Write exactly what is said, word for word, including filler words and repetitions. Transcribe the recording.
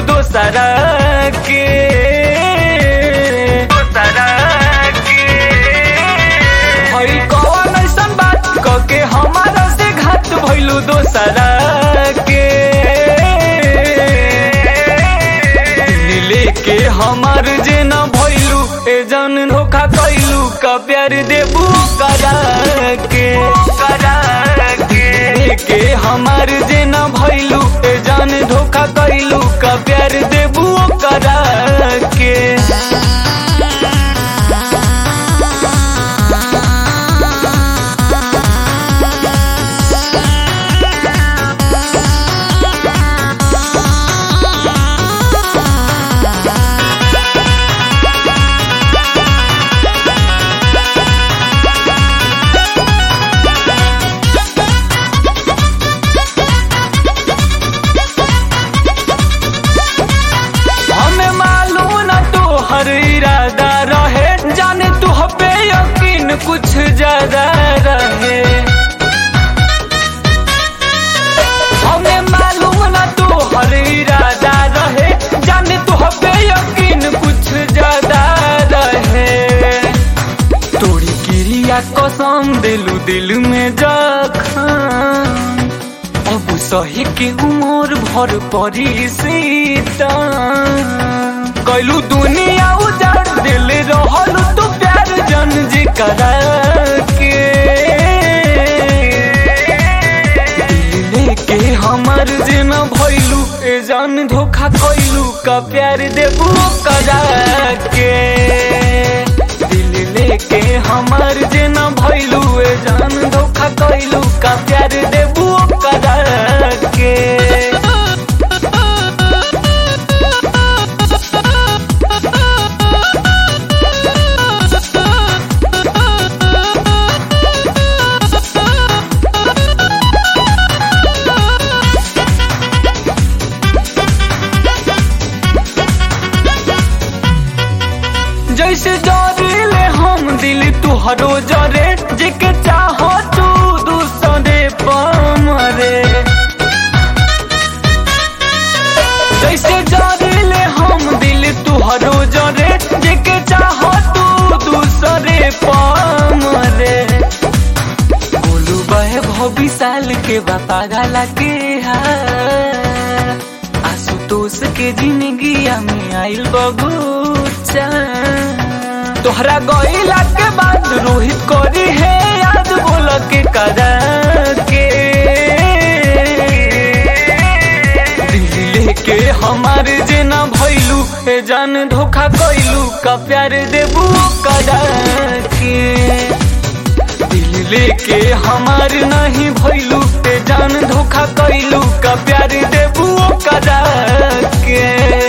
दोसरा के दोसरा के हई कौन ऐसन बात कके हमारा से घात भइलू दोसरा के लेके हमार जे न भइलू ए जान धोखा कइलू का प्यार देबू करा के करा के लेके हमार जे न भइलू ए जान धोखा कइलू का प्यार देबू करा के हर इरादा रहे जाने तू पे यकीन कुछ ज्यादा रहे हमें मालूम ना तू हर इरादा रहे जाने तू पे यकीन कुछ ज्यादा रहे तोड़ी क्रिया कसम दिलू दिल में जखम अब सही के उम्र भर परी सीता कैलू दुनिया उजाड़ दिल रहल तू प्यार जन जी करा के लेके हमार जे न भइलू ए जान धोखा कइलू का प्यार देबू करा के दिल लेके हमार जे न भइलू ए जान धोखा कइलू का प्यार देबू करा के जैसे जरिले हम दिल तुहरो जरे जेके चाहो तू दूसरे पमरे जैसे जरिले हम दिल तुहरो जरे जेके चाहो तू दूसरे पमरे बोलू बहे भविसाल के बापा गाला के आशुतोष के जिंदगी में आइल बगुचा तोहरा गईला के बाद रोहित करी है याद बोल के करा के दिल लेके हमार जे न भइलू ए जान धोखा कइलू का प्यार देबू करा के दिल लेके हमार नहीं भइलू ए जान धोखा कइलू का प्यार देबू करा के।